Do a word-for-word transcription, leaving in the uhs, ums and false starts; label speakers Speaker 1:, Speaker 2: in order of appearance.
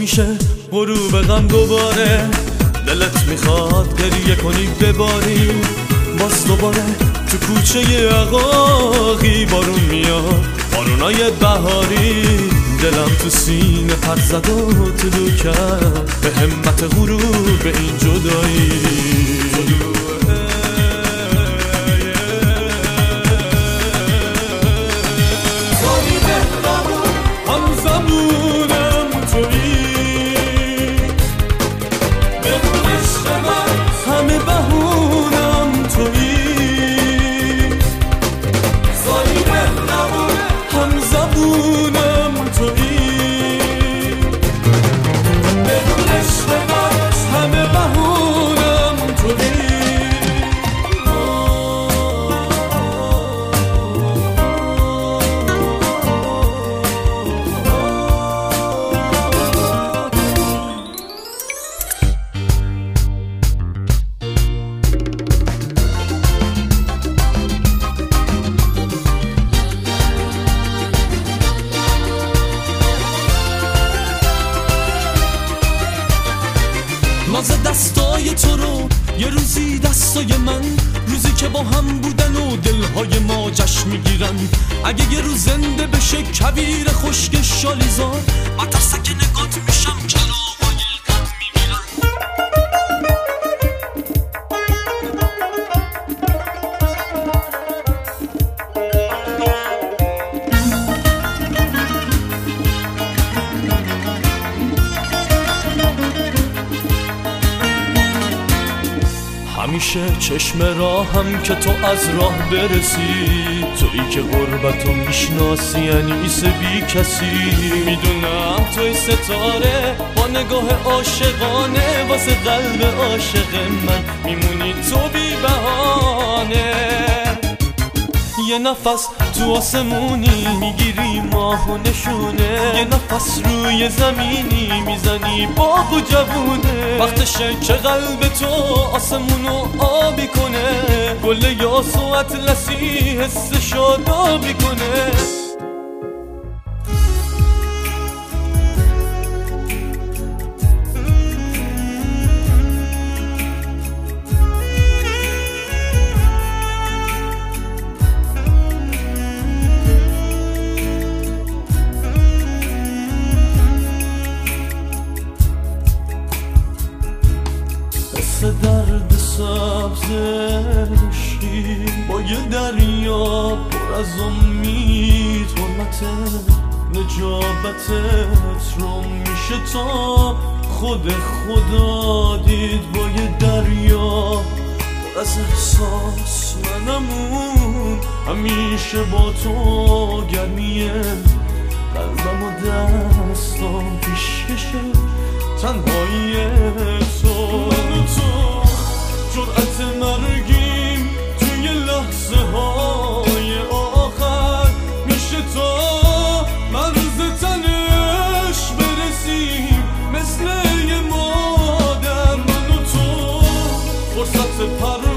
Speaker 1: میشه غروب غم دوباره، دلت میخواد گریه کنی بباری، باز دوباره تو کوچه عقاقی بارون میاد، بارونای بهاری. دلم تو سینه پر زد و طلو کرد به همت غروب این جدایی.
Speaker 2: ناز دستای تو رو یه روزی دستای من، روزی که با هم بودن و دلهای ما جشن میگیرن. اگه یه روز زنده بشه کویر خشک شالیزار، من ترسک نگات میشم چراغای غم میمیرن.
Speaker 1: همیشه چشم راهم که تو از راه برسی، تویی که غربتو میشناسی انیس بی کسی. میدونم توی ستاره با نگاه عاشقانه، واسه قلب عاشق من میمونی تو بی بهانه. یه نفس تو آسمونی میگیری ماه و نشونه، یه نفس روی زمینی میزنی باغ و جوونه. وقتشه که قلب تو آسمونو آبی کنه، گل یاس و اطلسی حس شادابی کنه. درد سبز شیر با یه دریا پر از امید، حرمت نجابتت رو میشه تا خود خدا دید. با یه دریا پر از احساس منمون، همیشه با تو گرمیه قلبم و دستام پیشکشه تنهایی تو. تو جرأت مرگیم توی لحظه های آخر، میشه تا مرز تنش برسیم مثل یه مادر. من و تو فرصت پر